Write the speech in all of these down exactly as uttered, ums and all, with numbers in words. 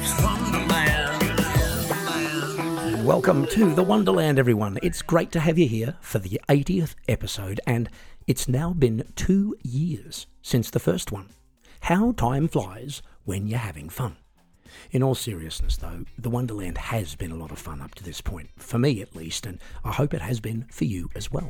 Life's Wonderland. Welcome to the Wonderland, everyone. It's great to have you here for the eightieth episode, and it's now been two years since the first one. How time flies when you're having fun. In all seriousness, though, the Wonderland has been a lot of fun up to this point, for me at least, and I hope it has been for you as well.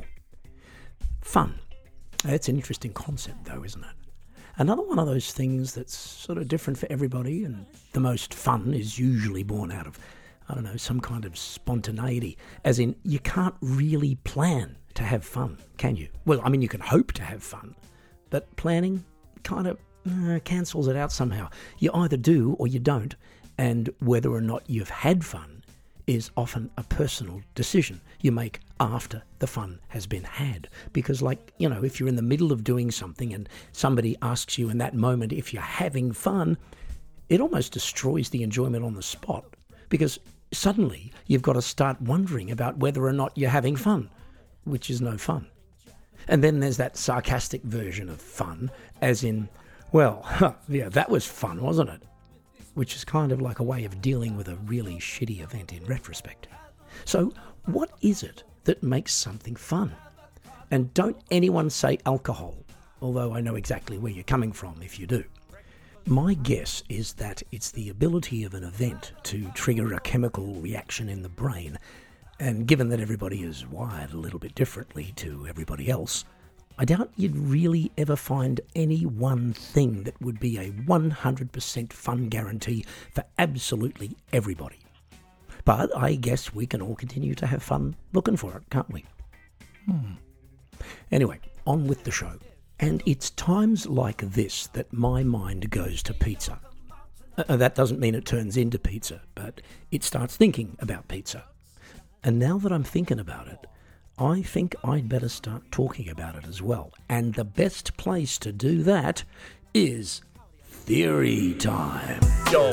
Fun. That's an interesting concept, though, isn't it? Another one of those things that's sort of different for everybody, and the most fun is usually born out of, I don't know, some kind of spontaneity, as in you can't really plan to have fun, can you? Well, I mean, you can hope to have fun, but planning kind of uh, cancels it out somehow. You either do or you don't, and whether or not you've had fun is often a personal decision you make after the fun has been had. Because, like, you know, if you're in the middle of doing something and somebody asks you in that moment if you're having fun, it almost destroys the enjoyment on the spot, because suddenly you've got to start wondering about whether or not you're having fun, which is no fun. And then there's that sarcastic version of fun, as in, well, huh, yeah, that was fun, wasn't it? Which is kind of like a way of dealing with a really shitty event in retrospect. So what is it that makes something fun? And don't anyone say alcohol, although I know exactly where you're coming from if you do. My guess is that it's the ability of an event to trigger a chemical reaction in the brain, and given that everybody is wired a little bit differently to everybody else, I doubt you'd really ever find any one thing that would be a one hundred percent fun guarantee for absolutely everybody. But I guess we can all continue to have fun looking for it, can't we? Hmm. Anyway, on with the show. And it's times like this that my mind goes to pizza. Uh, that doesn't mean it turns into pizza, but it starts thinking about pizza. And now that I'm thinking about it, I think I'd better start talking about it as well. And the best place to do that is Theory Time. Yo,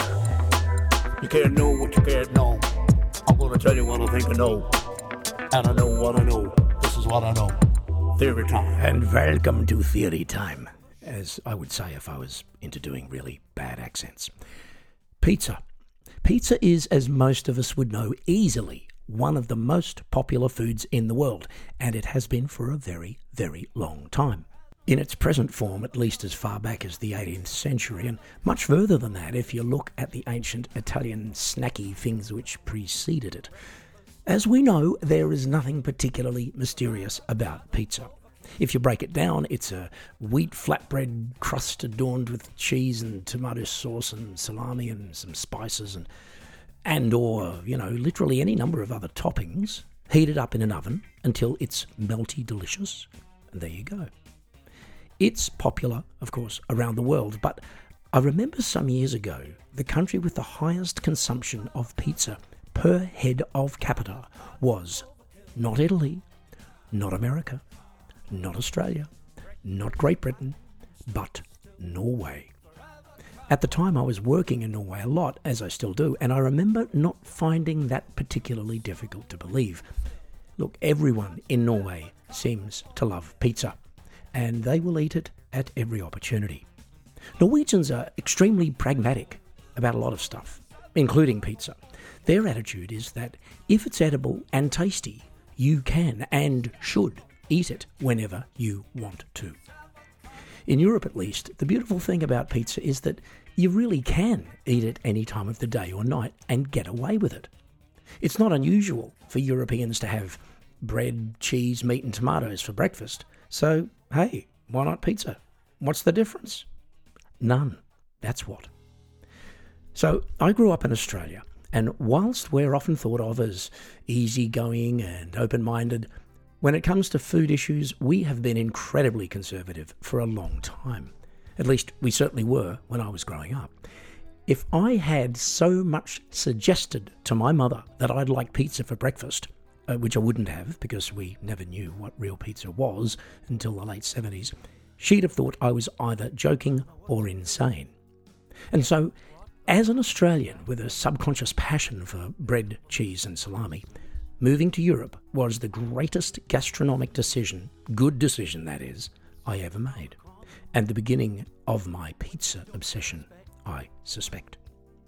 you can't know what you can't know. I'm gonna tell you what I think I know. And I know what I know. This is what I know. Theory Time. And welcome to Theory Time, as I would say if I was into doing really bad accents. Pizza. Pizza is, as most of us would know, easily one of the most popular foods in the world, and it has been for a very, very long time. In its present form, at least as far back as the eighteenth century, and much further than that if you look at the ancient Italian snacky things which preceded it. As we know, there is nothing particularly mysterious about pizza. If you break it down, it's a wheat flatbread crust adorned with cheese and tomato sauce and salami and some spices and and or, you know, literally any number of other toppings, heated up in an oven until it's melty delicious, and there you go. It's popular, of course, around the world, but I remember some years ago, the country with the highest consumption of pizza per head of capita was not Italy, not America, not Australia, not Great Britain, but Norway. At the time, I was working in Norway a lot, as I still do, and I remember not finding that particularly difficult to believe. Look, everyone in Norway seems to love pizza, and they will eat it at every opportunity. Norwegians are extremely pragmatic about a lot of stuff, including pizza. Their attitude is that if it's edible and tasty, you can and should eat it whenever you want to. In Europe, at least, the beautiful thing about pizza is that you really can eat it any time of the day or night and get away with it. It's not unusual for Europeans to have bread, cheese, meat and tomatoes for breakfast. So, hey, why not pizza? What's the difference? None. That's what. So, I grew up in Australia, and whilst we're often thought of as easygoing and open-minded, when it comes to food issues, we have been incredibly conservative for a long time. At least we certainly were when I was growing up. If I had so much suggested to my mother that I'd like pizza for breakfast, uh, which I wouldn't have because we never knew what real pizza was until the late seventies, she'd have thought I was either joking or insane. And so, as an Australian with a subconscious passion for bread, cheese and salami, moving to Europe was the greatest gastronomic decision, good decision that is, I ever made, and the beginning of my pizza obsession, I suspect.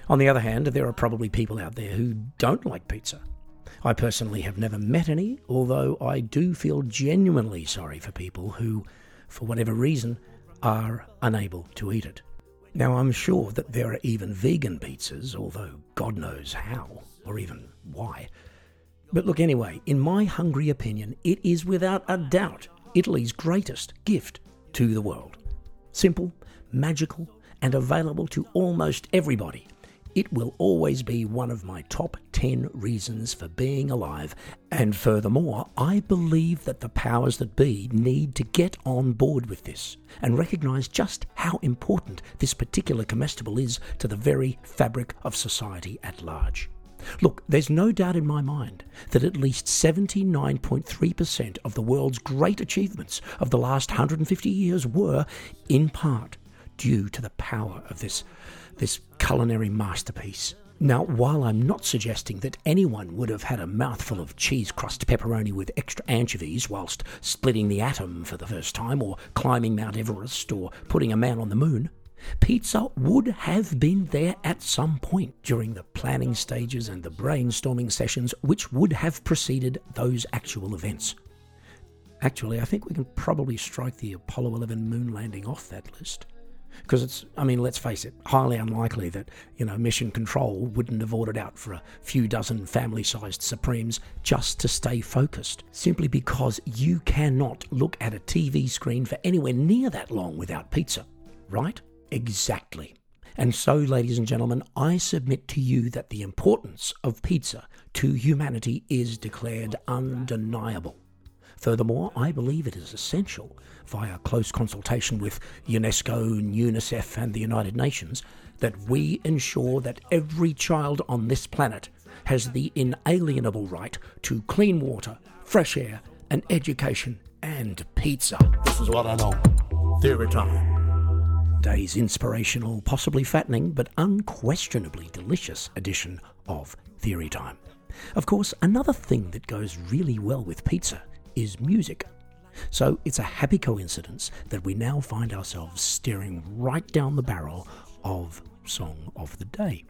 On the other hand, there are probably people out there who don't like pizza. I personally have never met any, although I do feel genuinely sorry for people who, for whatever reason, are unable to eat it. Now, I'm sure that there are even vegan pizzas, although God knows how, or even why. But look, anyway, in my hungry opinion, it is without a doubt Italy's greatest gift to the world. Simple, magical, and available to almost everybody. It will always be one of my top ten reasons for being alive, and furthermore, I believe that the powers that be need to get on board with this and recognise just how important this particular comestible is to the very fabric of society at large. Look, there's no doubt in my mind that at least seventy-nine point three percent of the world's great achievements of the last one hundred fifty years were, in part, due to the power of this this culinary masterpiece. Now, while I'm not suggesting that anyone would have had a mouthful of cheese crust pepperoni with extra anchovies whilst splitting the atom for the first time, or climbing Mount Everest, or putting a man on the moon, pizza would have been there at some point during the planning stages and the brainstorming sessions which would have preceded those actual events. Actually, I think we can probably strike the Apollo eleven moon landing off that list. Because it's, I mean, let's face it, highly unlikely that, you know, Mission Control wouldn't have ordered out for a few dozen family-sized Supremes just to stay focused, simply because you cannot look at a T V screen for anywhere near that long without pizza, right? Exactly. And so, ladies and gentlemen, I submit to you that the importance of pizza to humanity is declared undeniable. Furthermore, I believe it is essential, via close consultation with UNESCO, UNICEF and the United Nations, that we ensure that every child on this planet has the inalienable right to clean water, fresh air, and education, and pizza. This is what I know. Theory time. Today's inspirational, possibly fattening, but unquestionably delicious edition of Theory Time. Of course, another thing that goes really well with pizza is music. So it's a happy coincidence that we now find ourselves staring right down the barrel of Song of the Day.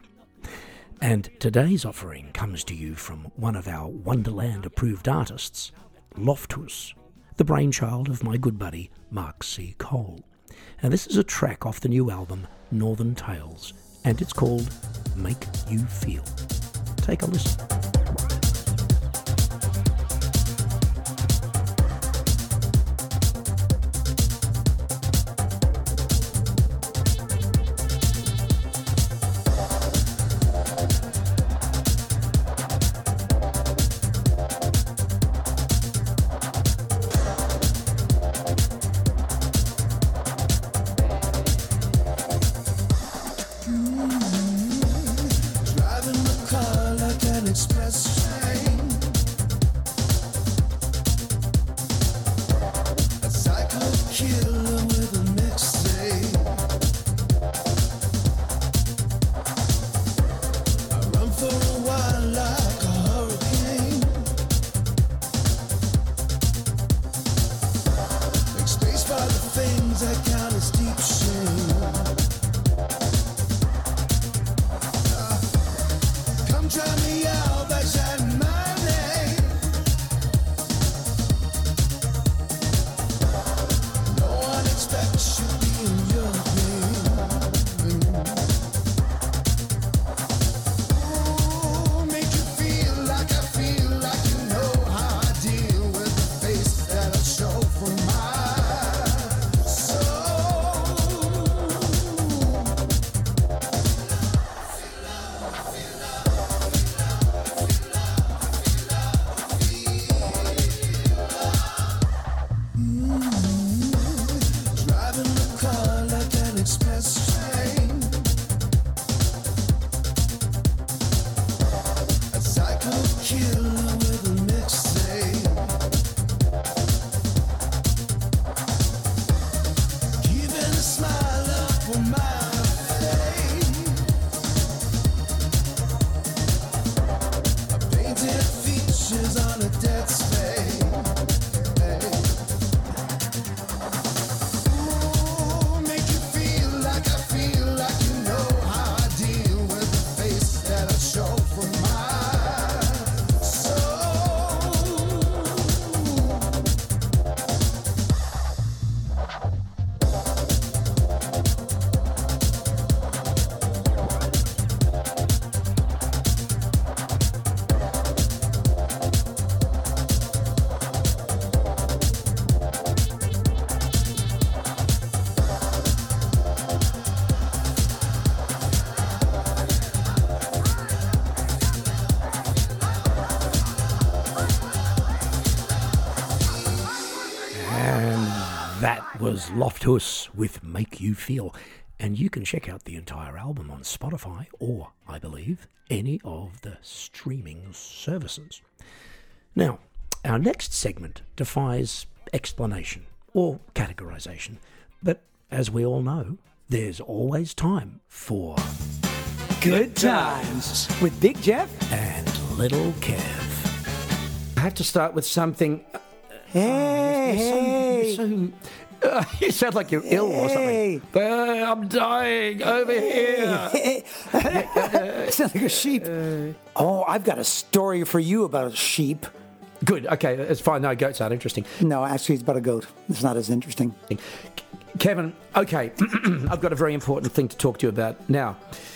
And today's offering comes to you from one of our Wonderland-approved artists, Loftus, the brainchild of my good buddy Mark C. Cole. And this is a track off the new album Northern Tales, and it's called Make You Feel. Take a listen. was Loftus with Make You Feel. And you can check out the entire album on Spotify or, I believe, any of the streaming services. Now, our next segment defies explanation or categorization. But as we all know, there's always time for Good Times with Big Jeff and Little Kev. I have to start with something. Hey, hey. So, so, uh, you sound like you're ill or something. Uh, I'm dying over here. Hey, hey. Sounds like a sheep. Oh, I've got a story for you about a sheep. Good. Okay, it's fine. No, goats aren't interesting. No, actually, it's about a goat. It's not as interesting. Kevin, okay, I've got a very important thing to talk to you about now.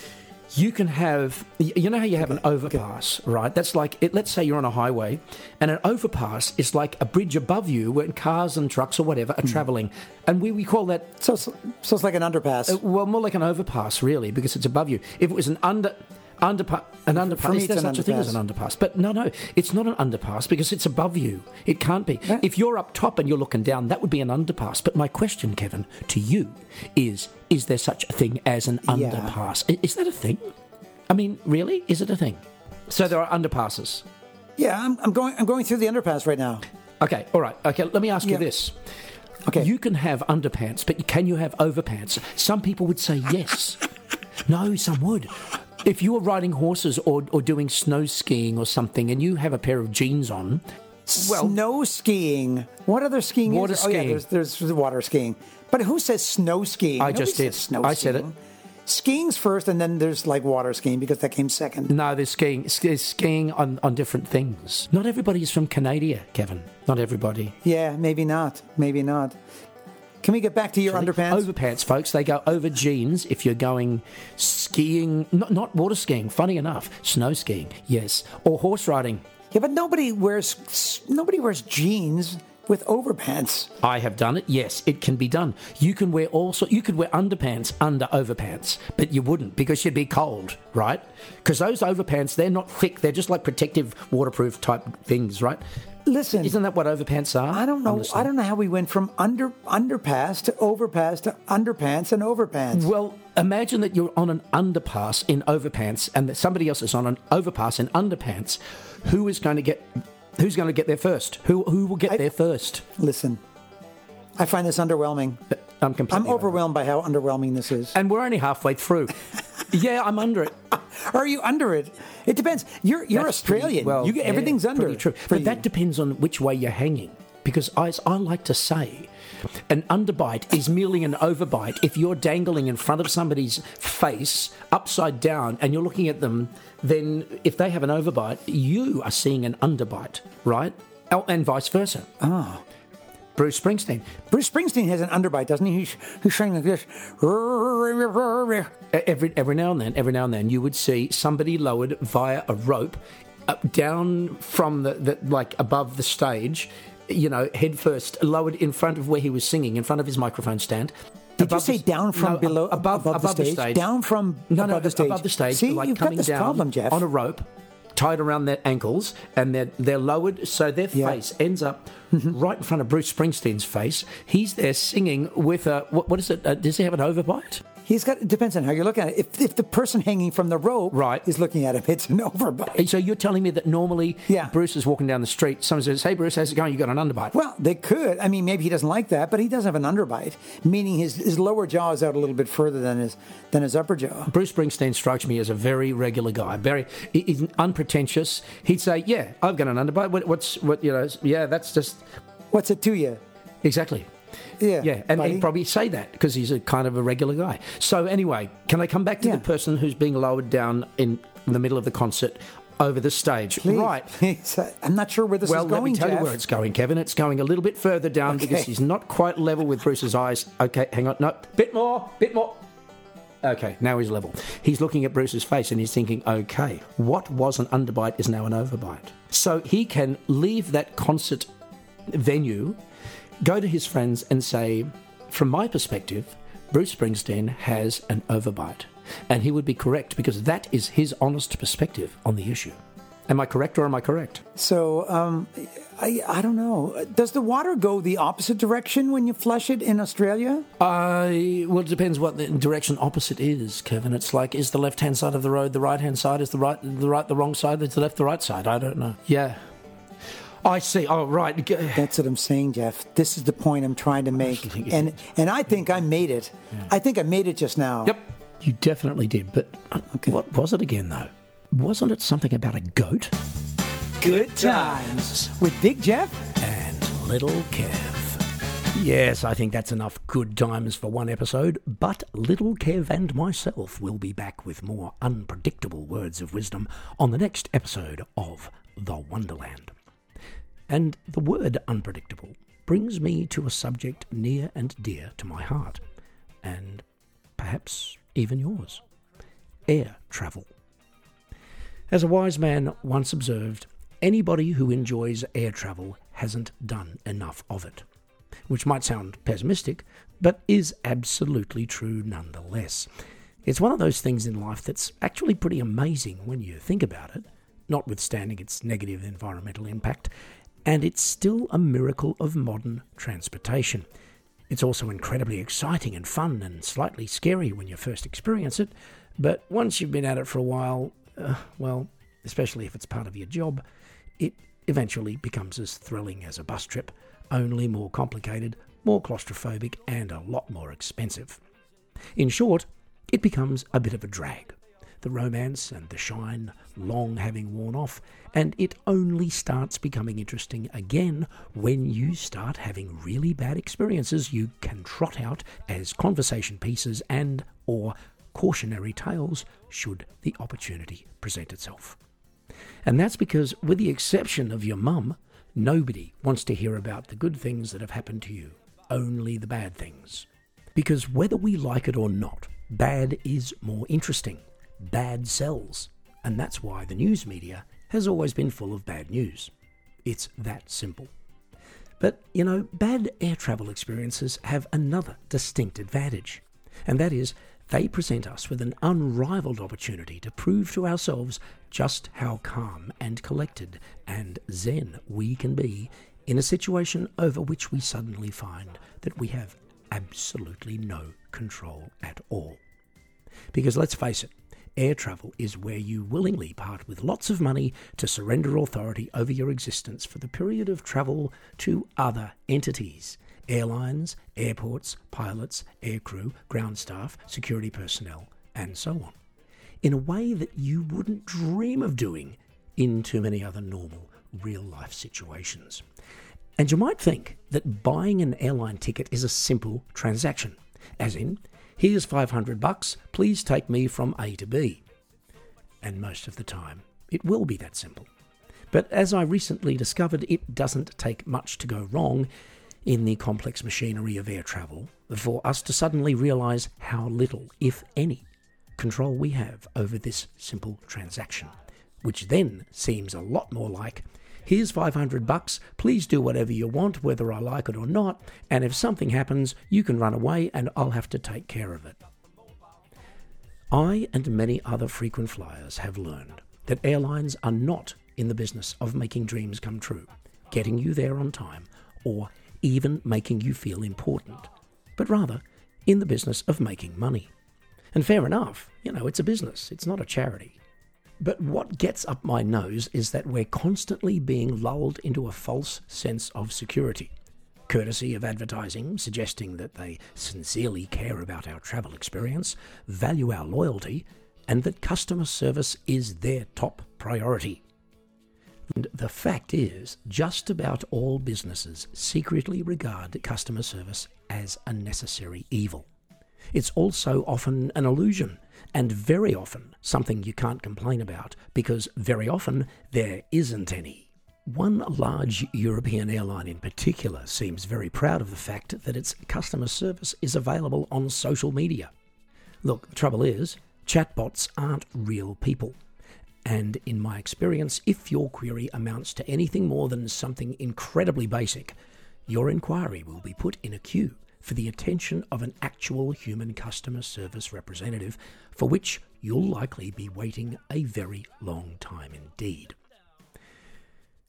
You can have, you know how you have an overpass, right? That's like, it, let's say you're on a highway, and an overpass is like a bridge above you where cars and trucks or whatever are mm. travelling. And we, we call that... So, so it's like an underpass. Uh, well, more like an overpass, really, because it's above you. If it was an under... Underpa- an underpass. For me, is there such an a thing as an underpass? But no, no, it's not an underpass because it's above you. It can't be. That- if you're up top and you're looking down, that would be an underpass. But my question, Kevin, to you is: is there such a thing as an Yeah. underpass? I- Is that a thing? I mean, really, is it a thing? So there are underpasses. Yeah, I'm, I'm going. I'm going through the underpass right now. Okay, all right. Okay, let me ask Yeah. you this. Okay. You can have underpants, but can you have overpants? Some people would say yes. No, some would. If you were riding horses or, or doing snow skiing or something and you have a pair of jeans on, well, Snow skiing. What other skiing Water is there? Oh, yeah, skiing. there's, there's water skiing. But who says snow skiing? I Nobody just did. says Snow I said skiing. Skiing's first, and then there's like water skiing because that came second. no, they're skiing, they're skiing on, on different things. Not everybody is from Canada, Kevin. Not everybody. Yeah, maybe not. Maybe not. Can we get back to your underpants? Overpants, folks. They go over jeans if you're going skiing, not, not water skiing, funny enough. Snow skiing, yes. Or horse riding. Yeah, but nobody wears nobody wears jeans with overpants. I have done it. Yes, it can be done. You can wear also. You could wear underpants under overpants, but you wouldn't because you'd be cold, right? Because those overpants, they're not thick. They're just like protective, waterproof type things, right? Listen, Isn't that what overpants are? I don't know. I don't know how we went from under underpass to overpass to underpants and overpants. Well, imagine that you're on an underpass in overpants, and that somebody else is on an overpass in underpants. Who is going to get? Who's going to get there first? Who who will get I- there first? Listen, I find this underwhelming. I'm completely. I'm overwhelmed by how underwhelming this is. and we're only halfway through. Yeah, I'm under it. Are you under it? It depends. You're you're That's Australian. pretty- well, you get, yeah, everything's under. pretty true. for But you. that depends on which way you're hanging. Because I, I like to say, an underbite is merely an overbite if you're dangling in front of somebody's face upside down and you're looking at them. Then, if they have an overbite, you are seeing an underbite, right? Oh, and vice versa. Ah. Bruce Springsteen. Bruce Springsteen has an underbite, doesn't he? He's, he's saying like this. Every every now and then, every now and then, you would see somebody lowered via a rope up, down from the, the like above the stage, you know, head first, lowered in front of where he was singing, in front of his microphone stand. Did you Above say the- down from no, below, above, above, above the, the stage? stage? Down from No, above no, the stage. above the stage. See, like you've coming got this down problem, Jeff. on a rope, tied around their ankles, and they're they're lowered, so their Yeah. face ends up right in front of Bruce Springsteen's face. He's there singing with a what, what is it? Uh, does he have an overbite? He's got. It depends on how you're looking at it. If if the person hanging from the rope Right. is looking at him, it's an overbite. So you're telling me that normally Yeah. Bruce is walking down the street, someone says, "Hey, Bruce, how's it going? You got an underbite?" Well, they could. I mean, maybe he doesn't like that, but he does have an underbite, meaning his, his lower jaw is out a little bit further than his than his upper jaw. Bruce Springsteen strikes me as a very regular guy, very he- he's unpretentious. He'd say, "Yeah, I've got an underbite. What, what's what? You know? Yeah, that's just What's it to you? exactly." Yeah, Yeah, and buddy. he'd probably say that because he's a kind of a regular guy. So anyway, can I come back to Yeah. the person who's being lowered down in the middle of the concert over the stage? Please. Right. Please. I'm not sure where this Well, is let going, me tell Jeff. you where it's going, Kevin. It's going a little bit further down because Okay. he's not quite level with Bruce's eyes. Okay, hang on. No, bit more, bit more. Okay, now he's level. He's looking at Bruce's face and he's thinking, okay, what was an underbite is now an overbite. So he can leave that concert venue, go to his friends and say, from my perspective, Bruce Springsteen has an overbite. And he would be correct because that is his honest perspective on the issue. Am I correct or am I correct? So, um, I, I don't know. Does the water go the opposite direction when you flush it in Australia? Uh, well, it depends what the direction opposite is, Kevin. It's like, is the left-hand side of the road the right-hand side? Is the right the right the wrong side? Is the left the right side? I don't know. Yeah. I see. Oh, right. That's what I'm saying, Jeff. This is the point I'm trying to make. And and I think I made it. Yeah. I think I made it just now. Yep. You definitely did. But okay. What was it again, though? Wasn't it something about a goat? Good times with Big Jeff and Little Kev. Yes, I think that's enough good times for one episode, but Little Kev and myself will be back with more unpredictable words of wisdom on the next episode of The Wonderland. And the word unpredictable brings me to a subject near and dear to my heart, and perhaps even yours: air travel. As a wise man once observed, anybody who enjoys air travel hasn't done enough of it. Which might sound pessimistic, but is absolutely true nonetheless. It's one of those things in life that's actually pretty amazing when you think about it, notwithstanding its negative environmental impact, and it's still a miracle of modern transportation. It's also incredibly exciting and fun and slightly scary when you first experience it, but once you've been at it for a while, Uh, well, especially if it's part of your job, it eventually becomes as thrilling as a bus trip, only more complicated, more claustrophobic, and a lot more expensive. In short, it becomes a bit of a drag. The romance and the shine long having worn off, and it only starts becoming interesting again when you start having really bad experiences you can trot out as conversation pieces and or cautionary tales should the opportunity present itself. And that's because, with the exception of your mum, nobody wants to hear about the good things that have happened to you, only the bad things. Because whether we like it or not, bad is more interesting. Bad sells. And that's why the news media has always been full of bad news. It's that simple. But, you know, bad air travel experiences have another distinct advantage, and that is they present us with an unrivaled opportunity to prove to ourselves just how calm and collected and zen we can be in a situation over which we suddenly find that we have absolutely no control at all. Because let's face it, air travel is where you willingly part with lots of money to surrender authority over your existence for the period of travel to other entities. Airlines, airports, pilots, aircrew, ground staff, security personnel, and so on, in a way that you wouldn't dream of doing in too many other normal, real-life situations. And you might think that buying an airline ticket is a simple transaction, as in, here's five hundred bucks, please take me from A to B. And most of the time, it will be that simple. But as I recently discovered, it doesn't take much to go wrong in the complex machinery of air travel for us to suddenly realise how little, if any, control we have over this simple transaction, which then seems a lot more like, here's five hundred bucks, please do whatever you want, whether I like it or not, and if something happens, you can run away and I'll have to take care of it. I and many other frequent flyers have learned that airlines are not in the business of making dreams come true, getting you there on time, or even making you feel important, but rather in the business of making money. And fair enough, you know, it's a business, it's not a charity. But what gets up my nose is that we're constantly being lulled into a false sense of security, courtesy of advertising suggesting that they sincerely care about our travel experience, value our loyalty, and that customer service is their top priority. And the fact is, just about all businesses secretly regard customer service as a necessary evil. It's also often an illusion, and very often something you can't complain about, because very often there isn't any. One large European airline in particular seems very proud of the fact that its customer service is available on social media. Look, the trouble is, chatbots aren't real people. And in my experience, if your query amounts to anything more than something incredibly basic, your inquiry will be put in a queue for the attention of an actual human customer service representative, for which you'll likely be waiting a very long time indeed.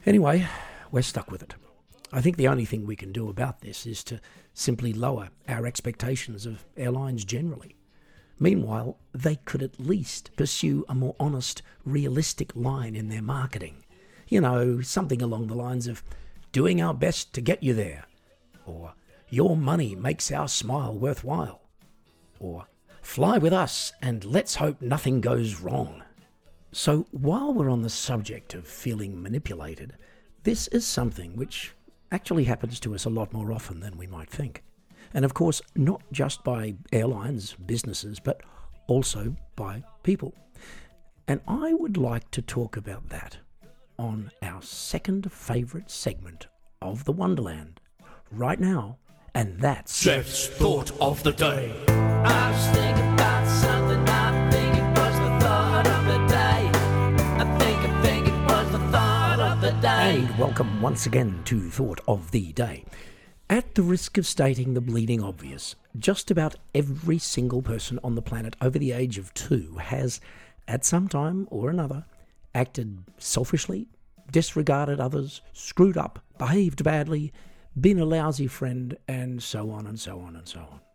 Anyway, we're stuck with it. I think the only thing we can do about this is to simply lower our expectations of airlines generally. Meanwhile, they could at least pursue a more honest, realistic line in their marketing. You know, something along the lines of, doing our best to get you there, or your money makes our smile worthwhile, or fly with us and let's hope nothing goes wrong. So while we're on the subject of feeling manipulated, this is something which actually happens to us a lot more often than we might think. And of course, not just by airlines, businesses, but also by people. And I would like to talk about that on our second favourite segment of the Wonderland right now, and that's Jeff's Thought of the Day. I was thinking about something, I think it was the thought of the day. I think, I think it was the thought of the day. And welcome once again to Thought of the Day. At the risk of stating the bleeding obvious, just about every single person on the planet over the age of two has, at some time or another, acted selfishly, disregarded others, screwed up, behaved badly, been a lousy friend, and so on and so on and so on.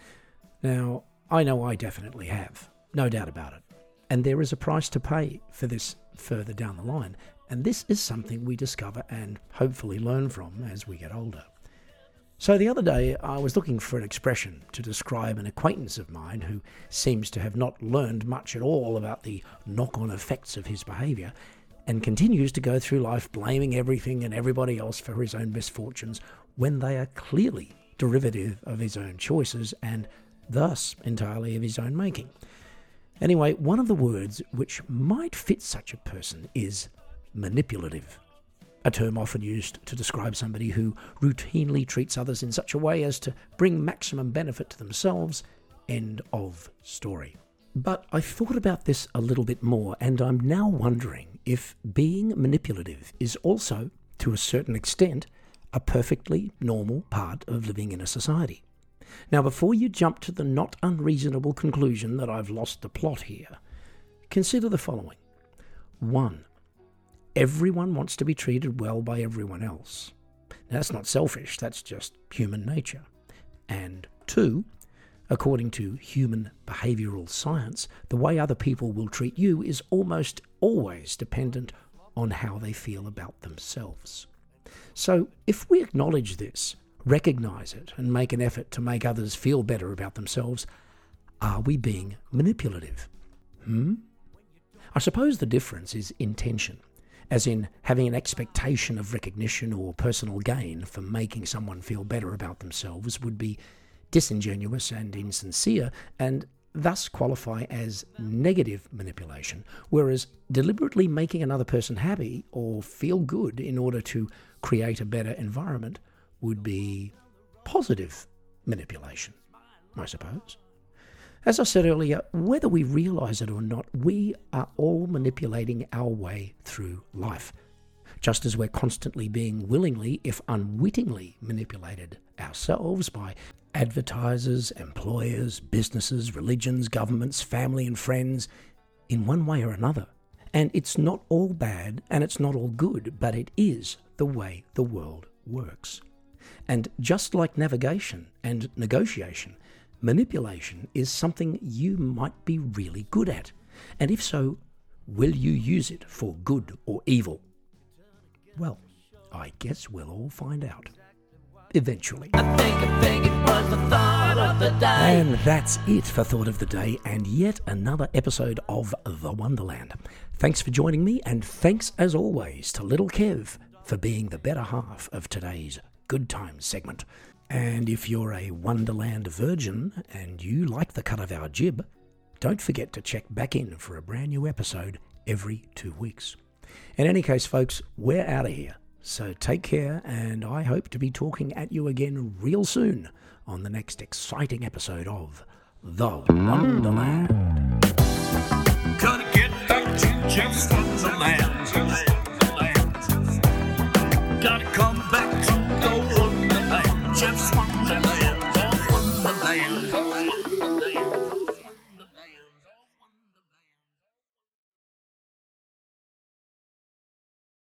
Now, I know I definitely have, no doubt about it. And there is a price to pay for this further down the line. And this is something we discover and hopefully learn from as we get older. So the other day, I was looking for an expression to describe an acquaintance of mine who seems to have not learned much at all about the knock-on effects of his behaviour and continues to go through life blaming everything and everybody else for his own misfortunes when they are clearly derivative of his own choices and thus entirely of his own making. Anyway, one of the words which might fit such a person is manipulative. A term often used to describe somebody who routinely treats others in such a way as to bring maximum benefit to themselves. End of story. But I thought about this a little bit more, and I'm now wondering if being manipulative is also, to a certain extent, a perfectly normal part of living in a society. Now, before you jump to the not unreasonable conclusion that I've lost the plot here, consider the following. One, everyone wants to be treated well by everyone else. Now, that's not selfish, that's just human nature. And two, according to human behavioural science, the way other people will treat you is almost always dependent on how they feel about themselves. So, if we acknowledge this, recognise it, and make an effort to make others feel better about themselves, are we being manipulative? Hmm? I suppose the difference is intention. As in having an expectation of recognition or personal gain for making someone feel better about themselves would be disingenuous and insincere, and thus qualify as negative manipulation, whereas deliberately making another person happy or feel good in order to create a better environment would be positive manipulation, I suppose. As I said earlier, whether we realise it or not, we are all manipulating our way through life, just as we're constantly being willingly, if unwittingly, manipulated ourselves by advertisers, employers, businesses, religions, governments, family and friends, in one way or another. And it's not all bad and it's not all good, but it is the way the world works. And just like navigation and negotiation, manipulation is something you might be really good at. And if so, will you use it for good or evil? Well, I guess we'll all find out. Eventually. I think, I think it was the thought of the day. And that's it for Thought of the Day and yet another episode of The Wonderland. Thanks for joining me, and thanks as always to Little Kev for being the better half of today's Good Times segment. And if you're a Wonderland virgin and you like the cut of our jib, don't forget to check back in for a brand new episode every two weeks. In any case, folks, we're out of here. So take care, and I hope to be talking at you again real soon on the next exciting episode of The Wonderland. Gotta get back to Jeff's Wonderland. Gotta